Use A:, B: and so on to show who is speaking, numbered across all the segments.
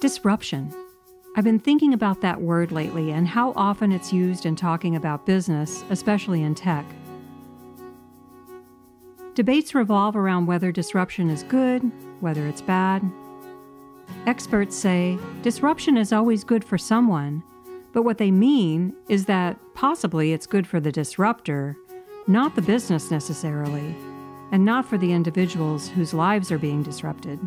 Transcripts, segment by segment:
A: Disruption. I've been thinking about that word lately and how often it's used in talking about business, especially in tech. Debates revolve around whether disruption is good, whether it's bad. Experts say disruption is always good for someone, but what they mean is that possibly it's good for the disruptor, not the business necessarily, and not for the individuals whose lives are being disrupted.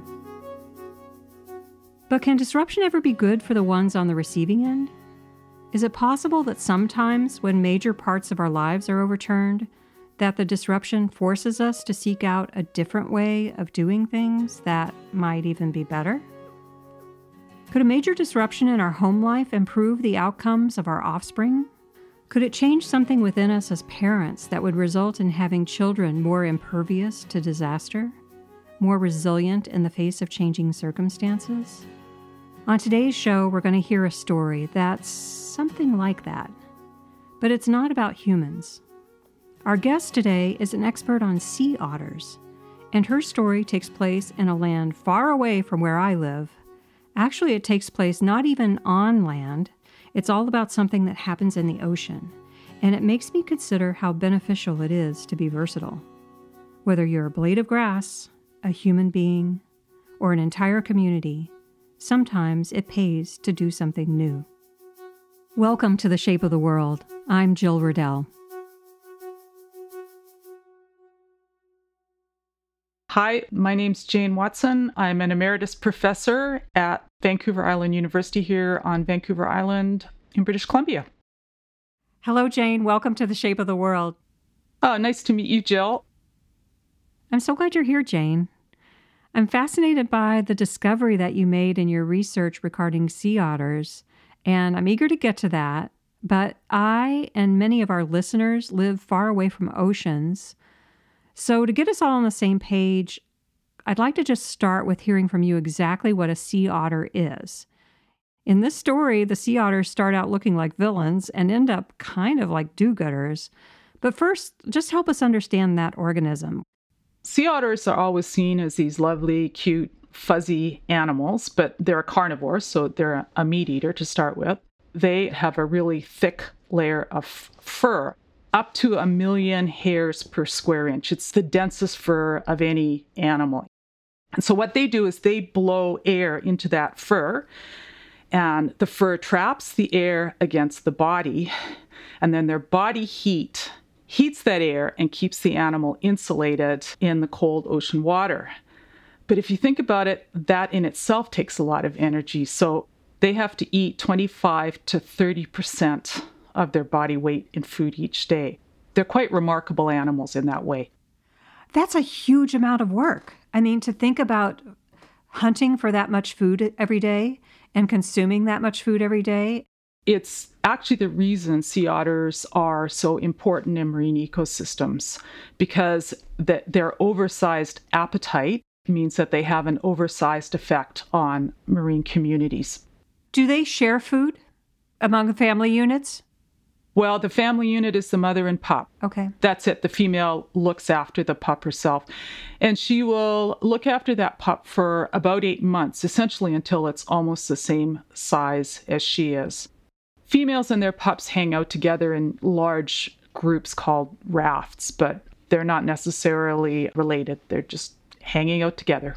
A: But can disruption ever be good for the ones on the receiving end? Is it possible that sometimes when major parts of our lives are overturned, that the disruption forces us to seek out a different way of doing things that might even be better? Could a major disruption in our home life improve the outcomes of our offspring? Could it change something within us as parents that would result in having children more impervious to disaster, more resilient in the face of changing circumstances? On today's show, we're going to hear a story that's something like that. But it's not about humans. Our guest today is an expert on sea otters, and her story takes place in a land far away from where I live. Actually, it takes place not even on land. It's all about something that happens in the ocean, and it makes me consider how beneficial it is to be versatile. Whether you're a blade of grass, a human being, or an entire community, sometimes it pays to do something new. Welcome to The Shape of the World. I'm Jill Riddell.
B: Hi, my name's Jane Watson. I'm an emeritus professor at Vancouver Island University here on Vancouver Island in British Columbia.
A: Hello, Jane. Welcome to The Shape of the World.
B: Oh, nice to meet you, Jill.
A: I'm so glad you're here, Jane. I'm fascinated by the discovery that you made in your research regarding sea otters, and I'm eager to get to that. But I and many of our listeners live far away from oceans. So to get us all on the same page, I'd like to just start with hearing from you exactly what a sea otter is. In this story, the sea otters start out looking like villains and end up kind of like do-gooders. But first, just help us understand that organism.
B: Sea otters are always seen as these lovely, cute, fuzzy animals, but they're a carnivore, so they're a meat eater to start with. They have a really thick layer of fur, up to 1 million hairs per square inch. It's the densest fur of any animal. And so what they do is they blow air into that fur, and the fur traps the air against the body, and then their body heats that air and keeps the animal insulated in the cold ocean water. But if you think about it, that in itself takes a lot of energy. So they have to eat 25 to 30% of their body weight in food each day. They're quite remarkable animals in that way.
A: That's a huge amount of work. I mean, to think about hunting for that much food every day and consuming that much food every day.
B: It's actually the reason sea otters are so important in marine ecosystems, because their oversized appetite means that they have an oversized effect on marine communities.
A: Do they share food among family units?
B: Well, the family unit is the mother and pup.
A: Okay.
B: That's it. The female looks after the pup herself. And she will look after that pup for about 8 months, essentially until it's almost the same size as she is. Females and their pups hang out together in large groups called rafts, but they're not necessarily related. They're just hanging out together.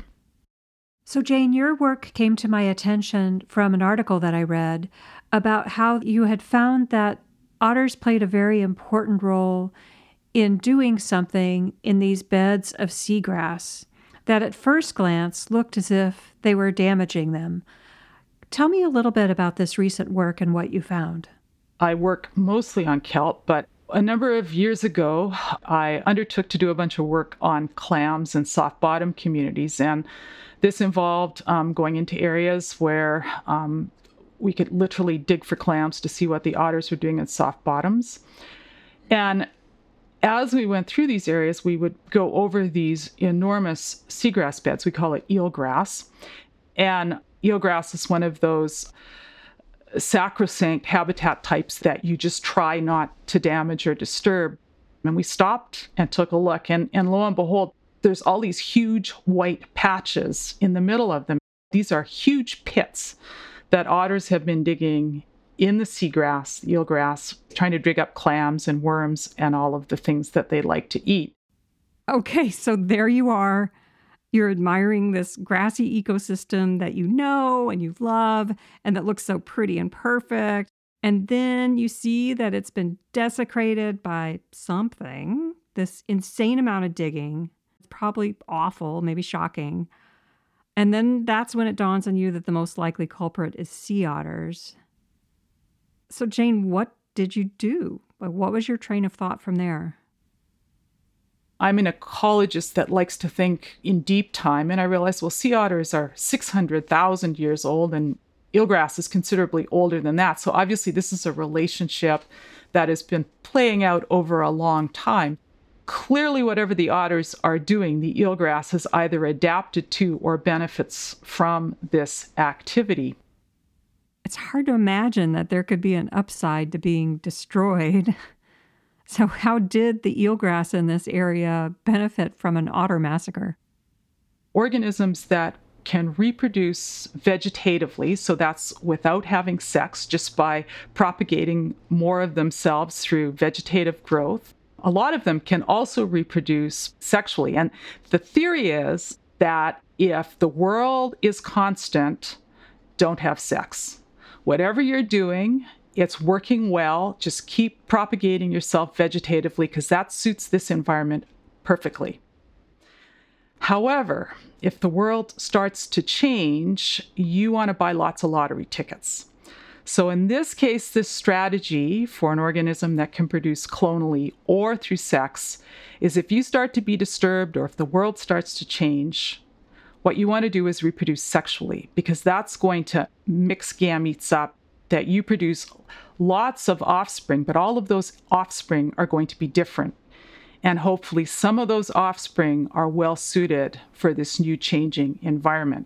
A: So, Jane, your work came to my attention from an article that I read about how you had found that otters played a very important role in doing something in these beds of seagrass that at first glance looked as if they were damaging them. Tell me a little bit about this recent work and what you found.
B: I work mostly on kelp, but a number of years ago, I undertook to do a bunch of work on clams and soft bottom communities. And this involved going into areas where we could literally dig for clams to see what the otters were doing in soft bottoms. And as we went through these areas, we would go over these enormous seagrass beds. We call it eelgrass. And eelgrass is one of those sacrosanct habitat types that you just try not to damage or disturb. And we stopped and took a look, and lo and behold, there's all these huge white patches in the middle of them. These are huge pits that otters have been digging in the seagrass, eelgrass, trying to dig up clams and worms and all of the things that they like to eat.
A: Okay, so there you are. You're admiring this grassy ecosystem that you know and you love and that looks so pretty and perfect. And then you see that it's been desecrated by something, this insane amount of digging. It's probably awful, maybe shocking. And then that's when it dawns on you that the most likely culprit is sea otters. So, Jane, what did you do? What was your train of thought from there?
B: I'm an ecologist that likes to think in deep time, and I realized, well, sea otters are 600,000 years old, and eelgrass is considerably older than that. So obviously, this is a relationship that has been playing out over a long time. Clearly, whatever the otters are doing, the eelgrass has either adapted to or benefits from this activity.
A: It's hard to imagine that there could be an upside to being destroyed. So how did the eelgrass in this area benefit from an otter massacre?
B: Organisms that can reproduce vegetatively, so that's without having sex, just by propagating more of themselves through vegetative growth. A lot of them can also reproduce sexually. And the theory is that if the world is constant, don't have sex. Whatever you're doing, it's working well. Just keep propagating yourself vegetatively because that suits this environment perfectly. However, if the world starts to change, you want to buy lots of lottery tickets. So in this case, this strategy for an organism that can produce clonally or through sex is if you start to be disturbed or if the world starts to change, what you want to do is reproduce sexually, because that's going to mix gametes up, that you produce lots of offspring, but all of those offspring are going to be different. And hopefully some of those offspring are well suited for this new changing environment.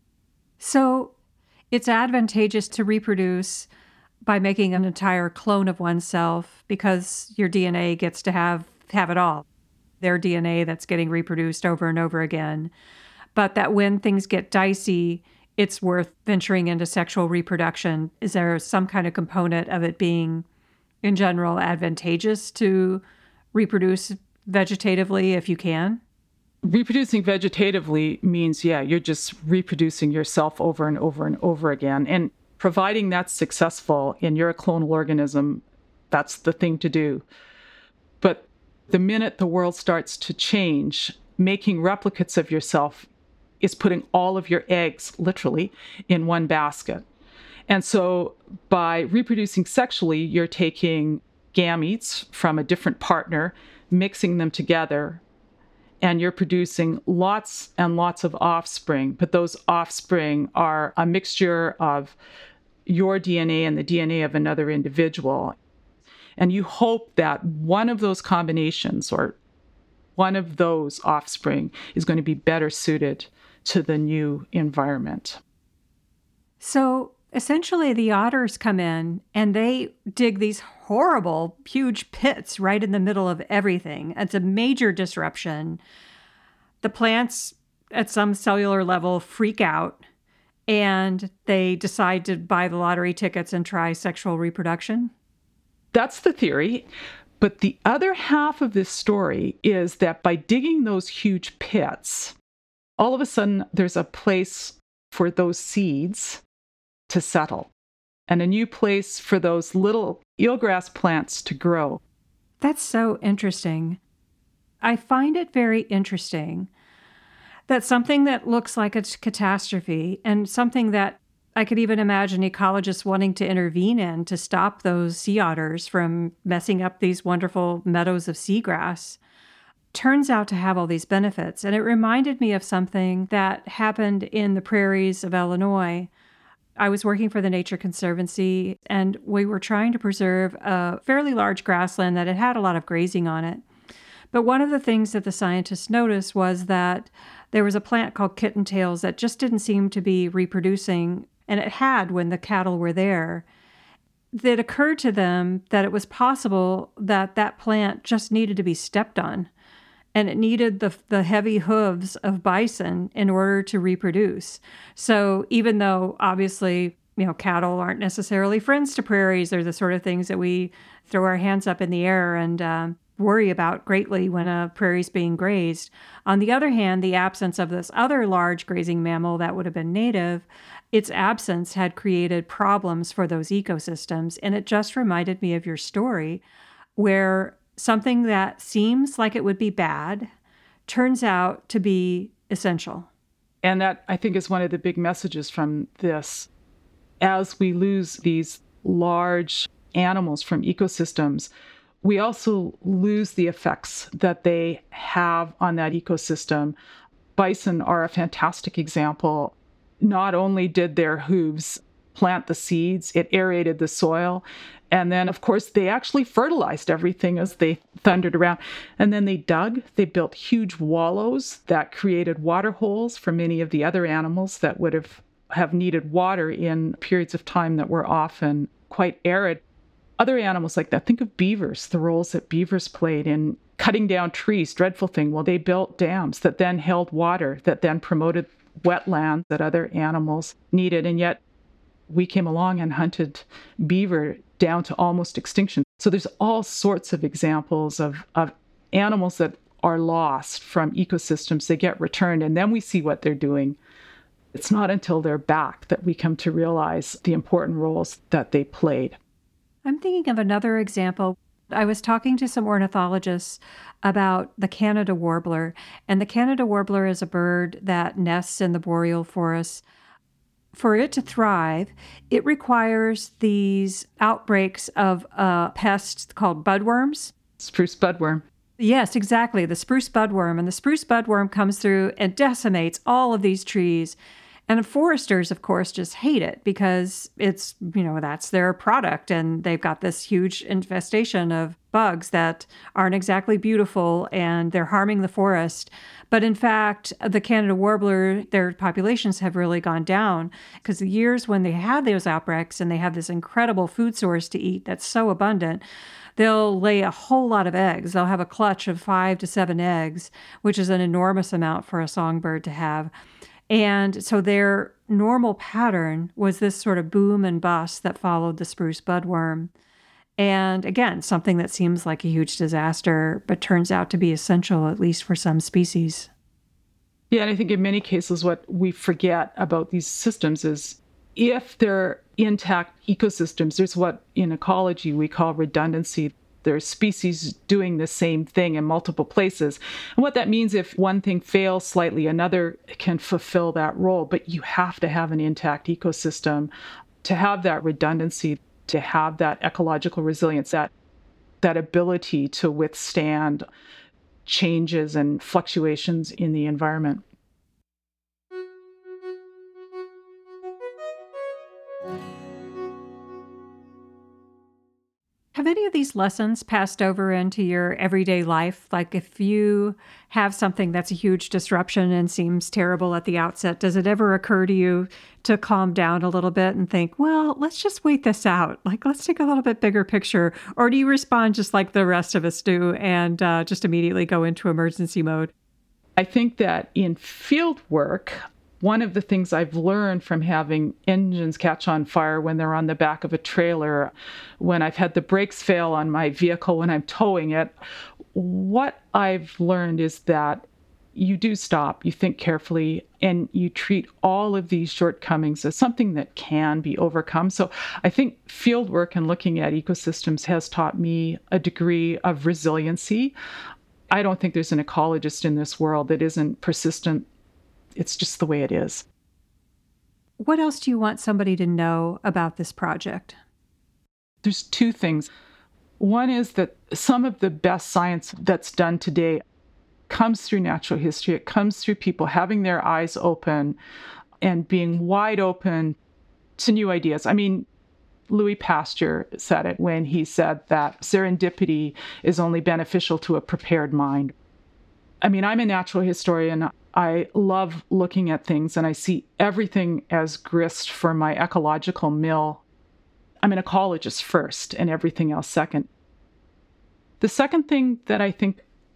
A: So it's advantageous to reproduce by making an entire clone of oneself because your DNA gets to have it all. Their DNA that's getting reproduced over and over again. But that when things get dicey, it's worth venturing into sexual reproduction. Is there some kind of component of it being, in general, advantageous to reproduce vegetatively if you can?
B: Reproducing vegetatively means, you're just reproducing yourself over and over and over again. And providing that's successful and you're a clonal organism, that's the thing to do. But the minute the world starts to change, making replicates of yourself is putting all of your eggs, literally, in one basket. And so by reproducing sexually, you're taking gametes from a different partner, mixing them together, and you're producing lots and lots of offspring. But those offspring are a mixture of your DNA and the DNA of another individual. And you hope that one of those combinations or one of those offspring is going to be better suited to the new environment.
A: So essentially the otters come in and they dig these horrible, huge pits right in the middle of everything. It's a major disruption. The plants at some cellular level freak out and they decide to buy the lottery tickets and try sexual reproduction.
B: That's the theory. But the other half of this story is that by digging those huge pits, all of a sudden, there's a place for those seeds to settle and a new place for those little eelgrass plants to grow.
A: That's so interesting. I find it very interesting that something that looks like a catastrophe and something that I could even imagine ecologists wanting to intervene in to stop those sea otters from messing up these wonderful meadows of seagrass turns out to have all these benefits. And it reminded me of something that happened in the prairies of Illinois. I was working for the Nature Conservancy, and we were trying to preserve a fairly large grassland that had a lot of grazing on it. But one of the things that the scientists noticed was that there was a plant called kittentails that just didn't seem to be reproducing, and it had when the cattle were there. It occurred to them that it was possible that that plant just needed to be stepped on. and it needed the heavy hooves of bison in order to reproduce. So even though obviously, cattle aren't necessarily friends to prairies, they're the sort of things that we throw our hands up in the air and worry about greatly when a prairie's being grazed. On the other hand, the absence of this other large grazing mammal that would have been native, its absence had created problems for those ecosystems. And it just reminded me of your story where something that seems like it would be bad turns out to be essential.
B: And that, I think, is one of the big messages from this. As we lose these large animals from ecosystems, we also lose the effects that they have on that ecosystem. Bison are a fantastic example. Not only did their hooves plant the seeds, it aerated the soil. And then, of course, they actually fertilized everything as they thundered around. And then they they built huge wallows that created water holes for many of the other animals that would have needed water in periods of time that were often quite arid. Other animals like that, think of beavers, the roles that beavers played in cutting down trees, dreadful thing. Well, they built dams that then held water, that then promoted wetlands that other animals needed. And yet we came along and hunted beaver down to almost extinction. So there's all sorts of examples of animals that are lost from ecosystems. They get returned, and then we see what they're doing. It's not until they're back that we come to realize the important roles that they played.
A: I'm thinking of another example. I was talking to some ornithologists about the Canada warbler, and the Canada warbler is a bird that nests in the boreal forests. For it to thrive, it requires these outbreaks of a pest called budworms.
B: Spruce budworm.
A: Yes, exactly, the spruce budworm. And the spruce budworm comes through and decimates all of these trees. And foresters, of course, just hate it because it's, that's their product. And they've got this huge infestation of bugs that aren't exactly beautiful, and they're harming the forest. But in fact, the Canada warbler, their populations have really gone down because the years when they had those outbreaks and they have this incredible food source to eat that's so abundant, they'll lay a whole lot of eggs. They'll have a clutch of 5 to 7 eggs, which is an enormous amount for a songbird to have. And so their normal pattern was this sort of boom and bust that followed the spruce budworm. And again, something that seems like a huge disaster, but turns out to be essential, at least for some species.
B: Yeah, and I think in many cases, what we forget about these systems is if they're intact ecosystems, there's what in ecology we call redundancy. There's species doing the same thing in multiple places. And what that means, if one thing fails slightly, another can fulfill that role. But you have to have an intact ecosystem to have that redundancy, to have that ecological resilience, that ability to withstand changes and fluctuations in the environment.
A: Have any of these lessons passed over into your everyday life? Like if you have something that's a huge disruption and seems terrible at the outset, does it ever occur to you to calm down a little bit and think, well, let's just wait this out. Like, let's take a little bit bigger picture. Or do you respond just like the rest of us do and just immediately go into emergency mode?
B: I think that in field work, one of the things I've learned from having engines catch on fire when they're on the back of a trailer, when I've had the brakes fail on my vehicle when I'm towing it, what I've learned is that you do stop, you think carefully, and you treat all of these shortcomings as something that can be overcome. So I think field work and looking at ecosystems has taught me a degree of resiliency. I don't think there's an ecologist in this world that isn't persistent. It's just the way it is.
A: What else do you want somebody to know about this project?
B: There's two things. One is that some of the best science that's done today comes through natural history. It comes through people having their eyes open and being wide open to new ideas. I mean, Louis Pasteur said it when he said that serendipity is only beneficial to a prepared mind. I mean, I'm a natural historian. I love looking at things, and I see everything as grist for my ecological mill. I'm an ecologist first and everything else second. The second thing that I think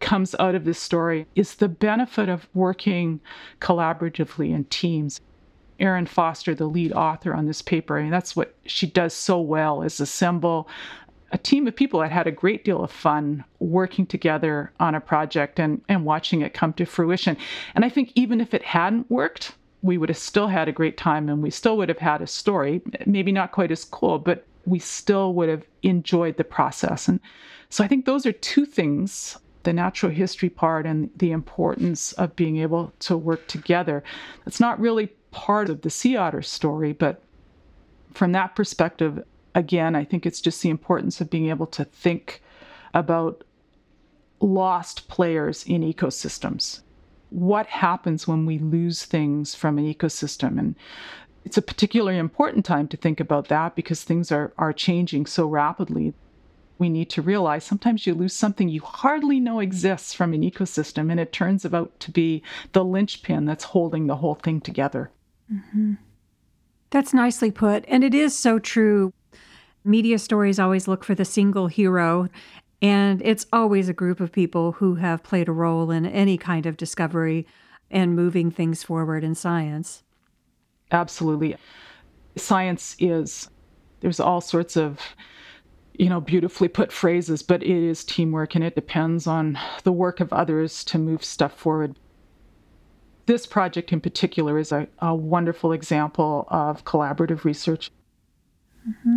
B: comes out of this story is the benefit of working collaboratively in teams. Erin Foster, the lead author on this paper, I mean, that's what she does so well, is assemble a team of people that had a great deal of fun working together on a project and watching it come to fruition. And I think even if it hadn't worked, we would have still had a great time and we still would have had a story, maybe not quite as cool, but we still would have enjoyed the process. And so I think those are two things, the natural history part and the importance of being able to work together. It's not really part of the sea otter story, but from that perspective, again, I think it's just the importance of being able to think about lost players in ecosystems. What happens when we lose things from an ecosystem? And it's a particularly important time to think about that because things are changing so rapidly. We need to realize sometimes you lose something you hardly know exists from an ecosystem, and it turns out to be the linchpin that's holding the whole thing together.
A: Mm-hmm. That's nicely put. And it is so true. Media stories always look for the single hero, and it's always a group of people who have played a role in any kind of discovery and moving things forward in science.
B: Absolutely. Science there's all sorts of, beautifully put phrases, but it is teamwork and it depends on the work of others to move stuff forward. This project in particular is a wonderful example of collaborative research.
A: Mm-hmm.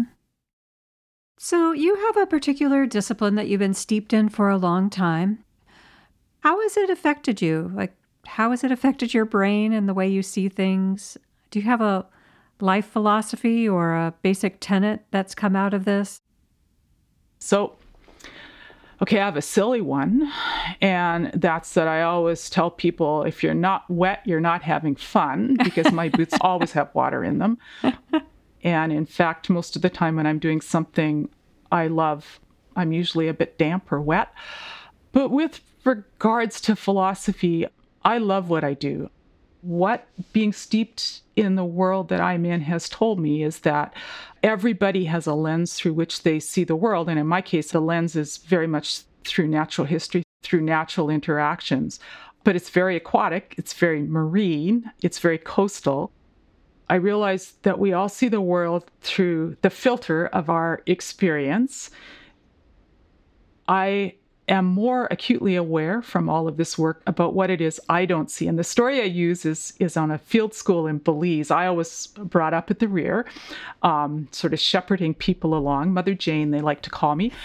A: So you have a particular discipline that you've been steeped in for a long time. How has it affected you? How has it affected your brain and the way you see things? Do you have a life philosophy or a basic tenet that's come out of this?
B: So, okay, I have a silly one, and that's that I always tell people, if you're not wet, you're not having fun, because my boots always have water in them. And in fact, most of the time when I'm doing something I love, I'm usually a bit damp or wet. But with regards to philosophy, I love what I do. What being steeped in the world that I'm in has told me is that everybody has a lens through which they see the world. And in my case, the lens is very much through natural history, through natural interactions. But it's very aquatic, it's very marine, it's very coastal. I realize that we all see the world through the filter of our experience. I am more acutely aware from all of this work about what it is I don't see. And the story I use is on a field school in Belize. I was brought up at the rear, sort of shepherding people along. Mother Jane, they like to call me.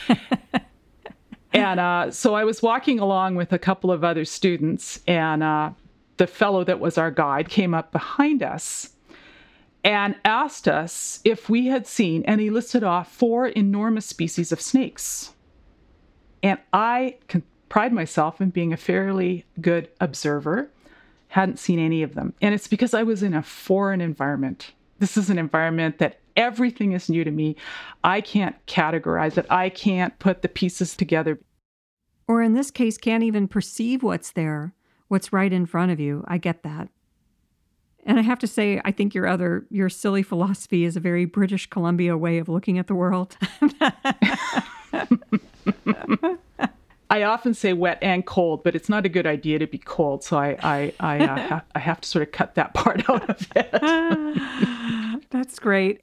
B: And so I was walking along with a couple of other students, and the fellow that was our guide came up behind us and asked us if we had seen, and he listed off 4 enormous species of snakes. And I can pride myself in being a fairly good observer, hadn't seen any of them. And it's because I was in a foreign environment. This is an environment that everything is new to me. I can't categorize it. I can't put the pieces together.
A: Or in this case, can't even perceive what's there, what's right in front of you. I get that. And I have to say, I think your silly philosophy is a very British Columbia way of looking at the world.
B: I often say wet and cold, but it's not a good idea to be cold. So I have to sort of cut that part out of it.
A: That's great.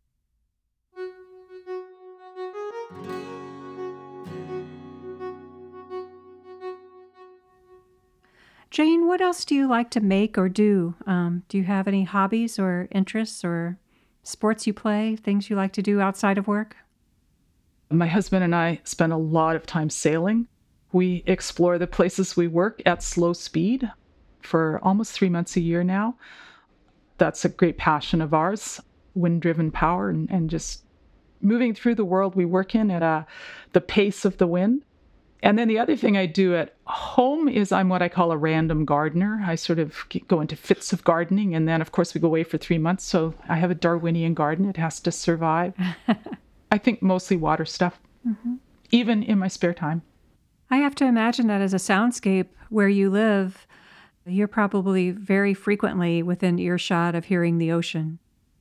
A: Jane, what else do you like to make or do? Do you have any hobbies or interests or sports you play, things you like to do outside of work?
B: My husband and I spend a lot of time sailing. We explore the places we work at slow speed for almost 3 months a year now. That's a great passion of ours, wind-driven power and just moving through the world we work in at the pace of the wind. And then the other thing I do at home is I'm what I call a random gardener. I sort of go into fits of gardening, and then, of course, we go away for 3 months. So I have a Darwinian garden. It has to survive. I think mostly water stuff, even in my spare time.
A: I have to imagine that as a soundscape where you live, you're probably very frequently within earshot of hearing the ocean.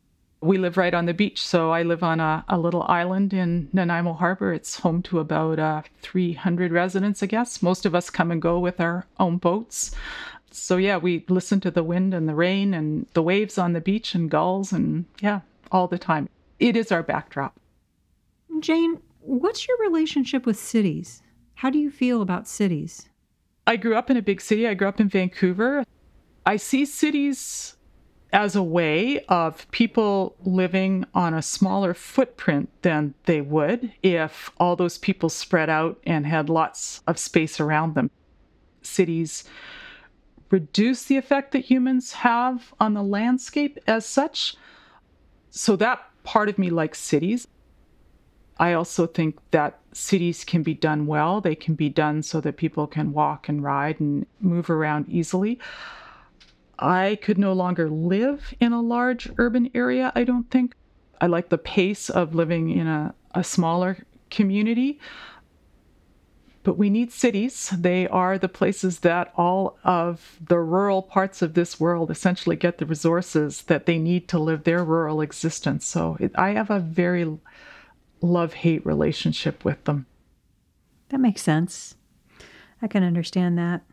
B: We live right on the beach. So I live on a little island in Nanaimo Harbor. It's home to about 300 residents, I guess. Most of us come and go with our own boats. So yeah, we listen to the wind and the rain and the waves on the beach and gulls and yeah, all the time. It is our backdrop.
A: Jane, what's your relationship with cities? How do you feel about cities?
B: I grew up in a big city. I grew up in Vancouver. I see cities as a way of people living on a smaller footprint than they would if all those people spread out and had lots of space around them. Cities reduce the effect that humans have on the landscape as such. So that part of me likes cities. I also think that cities can be done well. They can be done so that people can walk and ride and move around easily. I could no longer live in a large urban area, I don't think. I like the pace of living in a smaller community. But we need cities. They are the places that all of the rural parts of this world essentially get the resources that they need to live their rural existence. So I have a very love-hate relationship with them.
A: That makes sense. I can understand that.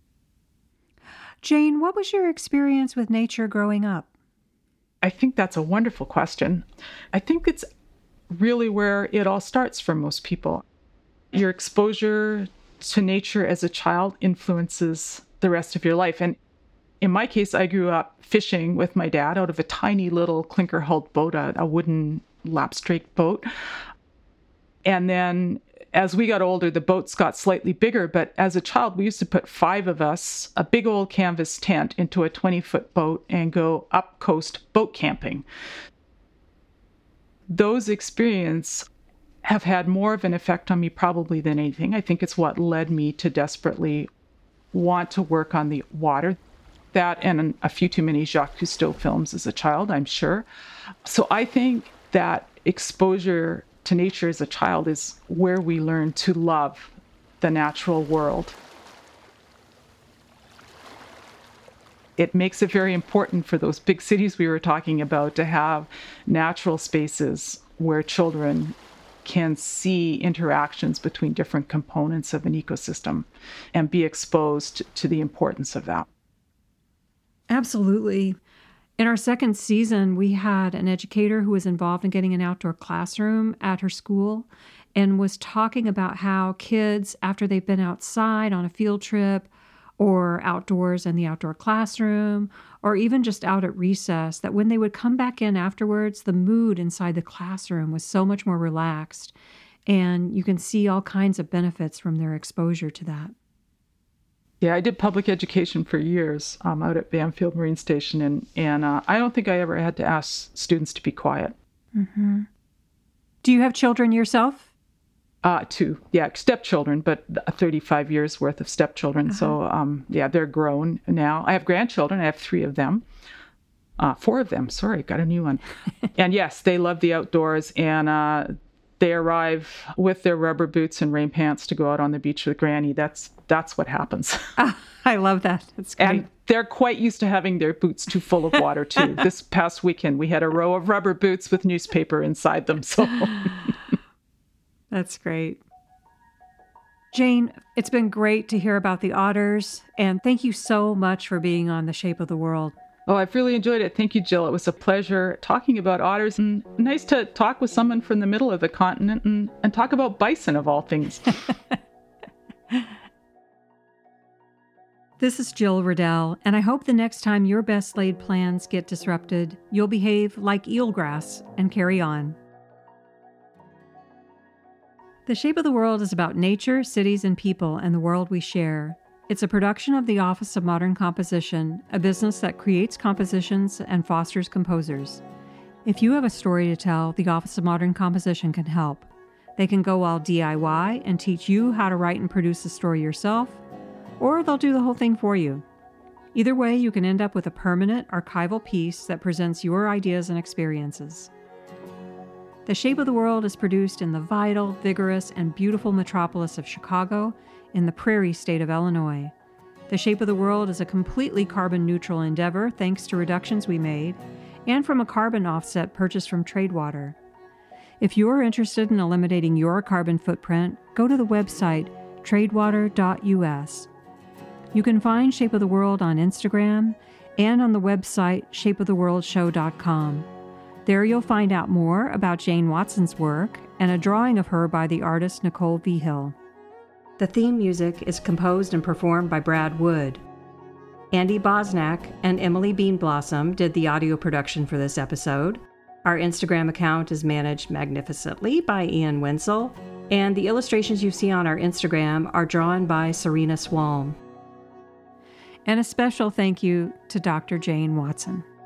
A: Jane, what was your experience with nature growing up?
B: I think that's a wonderful question. I think it's really where it all starts for most people. Your exposure to nature as a child influences the rest of your life. And in my case, I grew up fishing with my dad out of a tiny little clinker-hulled boat, a wooden lapstrake boat. And then as we got older, the boats got slightly bigger. But as a child, we used to put 5 of us, a big old canvas tent, into a 20-foot boat and go up coast boat camping. Those experiences have had more of an effect on me probably than anything. I think it's what led me to desperately want to work on the water. That and a few too many Jacques Cousteau films as a child, I'm sure. So I think that exposure to nature as a child is where we learn to love the natural world. It makes it very important for those big cities we were talking about to have natural spaces where children can see interactions between different components of an ecosystem and be exposed to the importance of that.
A: Absolutely. In our second season, we had an educator who was involved in getting an outdoor classroom at her school and was talking about how kids, after they've been outside on a field trip or outdoors in the outdoor classroom, or even just out at recess, that when they would come back in afterwards, the mood inside the classroom was so much more relaxed. And you can see all kinds of benefits from their exposure to that.
B: Yeah, I did public education for years out at Banfield Marine Station, and I don't think I ever had to ask students to be quiet.
A: Mm-hmm. Do you have children yourself?
B: 2, stepchildren, but 35 years worth of stepchildren. Uh-huh. So, they're grown now. I have grandchildren. I have 3 of them. 4 of them, sorry, got a new one. And yes, they love the outdoors, and they arrive with their rubber boots and rain pants to go out on the beach with Granny. That's what happens.
A: I love that. That's great.
B: And they're quite used to having their boots too full of water, too. This past weekend, we had a row of rubber boots with newspaper inside them. So
A: that's great. Jane, it's been great to hear about the otters, and thank you so much for being on The Shape of the World.
B: Oh, I've really enjoyed it. Thank you, Jill. It was a pleasure talking about otters, and nice to talk with someone from the middle of the continent and talk about bison, of all things.
A: This is Jill Riddell, and I hope the next time your best laid plans get disrupted, you'll behave like eelgrass and carry on. The Shape of the World is about nature, cities, and people, and the world we share. It's a production of the Office of Modern Composition, a business that creates compositions and fosters composers. If you have a story to tell, the Office of Modern Composition can help. They can go all DIY and teach you how to write and produce the story yourself, or they'll do the whole thing for you. Either way, you can end up with a permanent archival piece that presents your ideas and experiences. The Shape of the World is produced in the vital, vigorous, and beautiful metropolis of Chicago in the prairie state of Illinois. The Shape of the World is a completely carbon-neutral endeavor thanks to reductions we made, and from a carbon offset purchased from Tradewater. If you're interested in eliminating your carbon footprint, go to the website tradewater.us. You can find Shape of the World on Instagram and on the website shapeoftheworldshow.com. There you'll find out more about Jane Watson's work and a drawing of her by the artist Nicole Vigil. The theme music is composed and performed by Brad Wood. Andy Bosnack and Emily Beanblossom did the audio production for this episode. Our Instagram account is managed magnificently by Ian Wenzel, and the illustrations you see on our Instagram are drawn by Serena Swalm. And a special thank you to Dr. Jane Watson.